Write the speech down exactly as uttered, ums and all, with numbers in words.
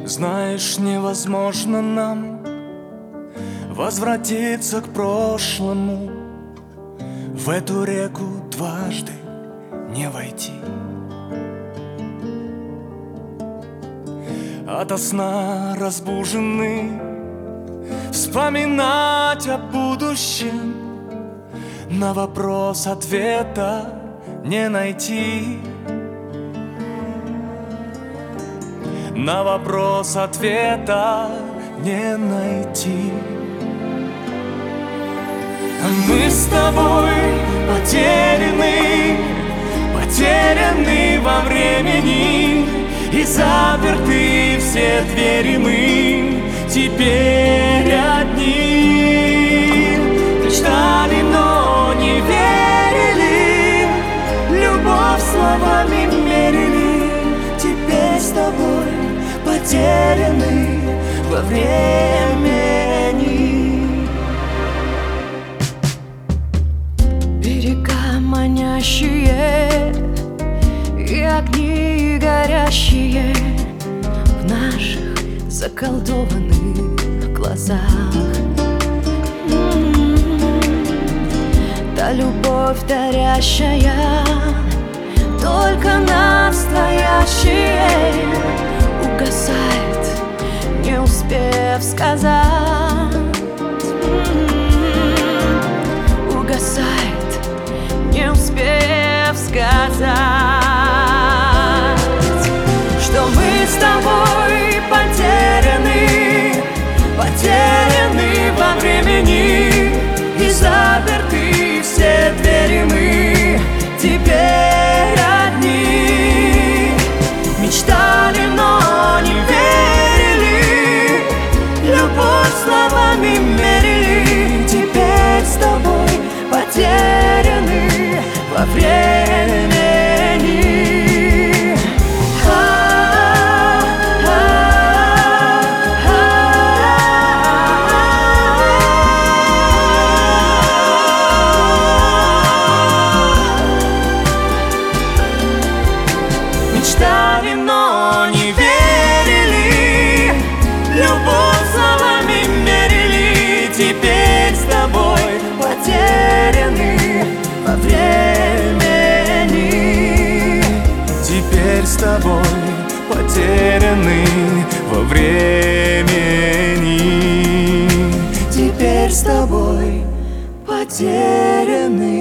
Знаешь, невозможно нам возвратиться к прошлому, в эту реку дважды не войти. Ото сна разбужены вспоминать о будущем, на вопрос ответа не найти. На вопрос ответа не найти. Мы с тобой потеряны, потеряны во времени, и заперты все двери мы теперь одни. Мечтали, но не верили, любовь словами мерили. Теперь с тобой потеряны во времени. Берега манящие и огни горящие в наших заколдованных глазах. М-м-м. Та любовь дарящая только настоящее угасает, не успев сказать. М-м-м. Угасает, не успев сказать, что мы с тобой потеряны, потеряны во времени, и заперты все двери мы теперь одни. Мечтали, но не верили, любовь словами мерили. Теперь с тобой потеряны во времени. Мечтали, но не верили, любовь словами мерили. Теперь с тобой потеряны во времени. Теперь с тобой потеряны во времени. Теперь с тобой потеряны